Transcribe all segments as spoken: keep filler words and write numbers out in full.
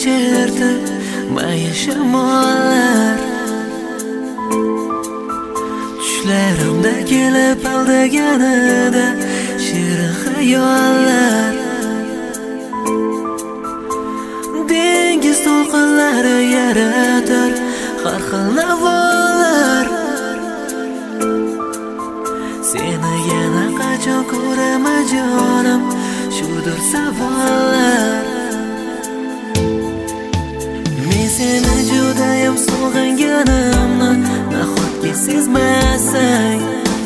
kechirdi mayin shamollar. Tushlarimda kelib aldaganida shirin xayollar. Dengiz to'lqinlari yaratar har xil navolar. Seni yana qachon ko'raman jonim, shudir savollar. Men seni judayam sog'inganimni nahotki sezmasang.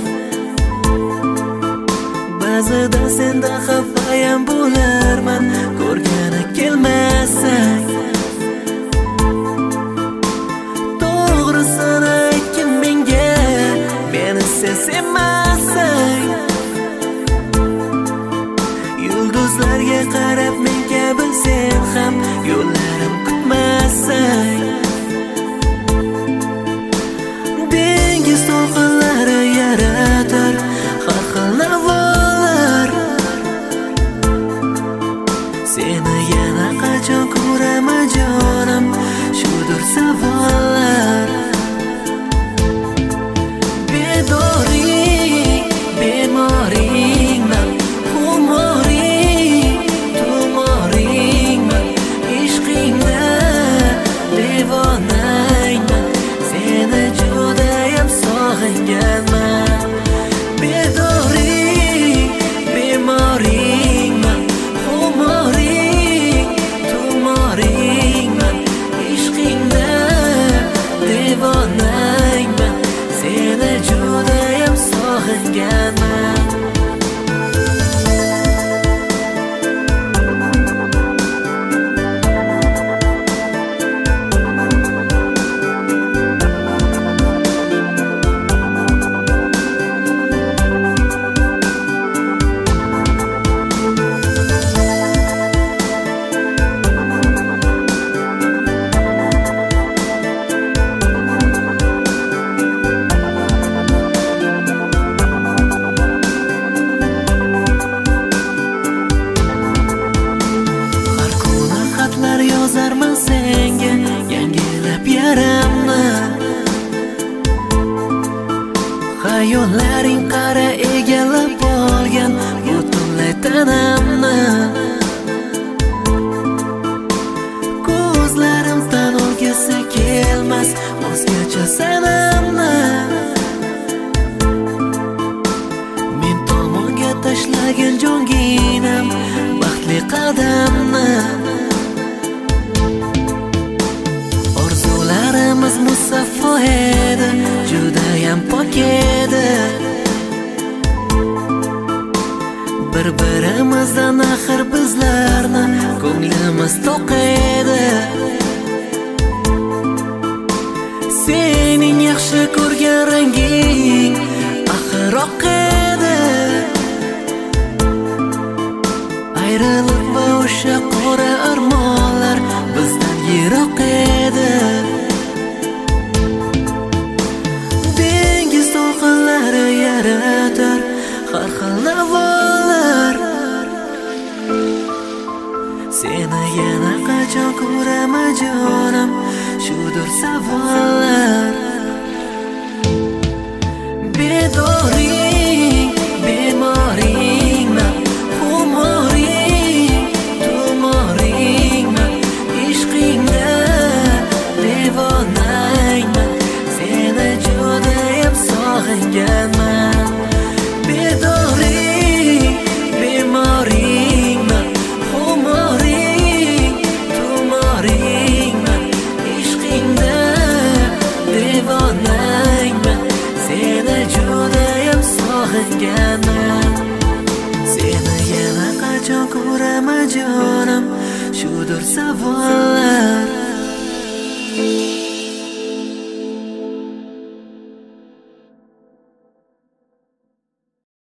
Ba'zida sendan xafayam bo'larman, ko'rgani kelmasang. To'g'risini aytgin menga, meni sen sevmasang. Yulduzlarga qarab men kabi sen ham yo'llarim kutmasang. Dengiz to'lqinlari yaratar har xil navolar. Seni yana qachon ko'raman jonim, shudir savollar. Bedoring, bemoringman, xumoring, tumoringman, ishqingda devonayman, seni judayam sog'inganman. Bedoring, bemoringman, xumoring, tumoringman, ishqingda devonayman, seni judayam sog'inganman. Yozarman senga yangilab yaramni. Xayollaring qara egallab olgan butunlay tanamni. Ko'zlarimdan olgisi kelmas o'zgacha sanamni. Men tomonga tashlagan jonginam baxtli qadamni. Orzularimiz musaffo edi, judayam pok edi. Bir-birimizdan axir bizlarni ko'nglimiz to'q edi. Sening yaxshi ko'rgan ranging axir oq edi. Ayriliq va o'sha qora armonlar bizdan yiroq edi. Dengiz to'lqinlari yaratar har xil navolar. Seni yana qachon ko'raman jonim, shudir savollar. Bedoring, bemoringman, xumoring, tumoringman, ishqingda devonayman, seni judayam sog'inganman. Bedoring, bemoringman, xumoring, tumoringman, ishqingda devonayman, seni judayam sog'inganman. Seni yana qachon ko'raman jonim, shudir savollar.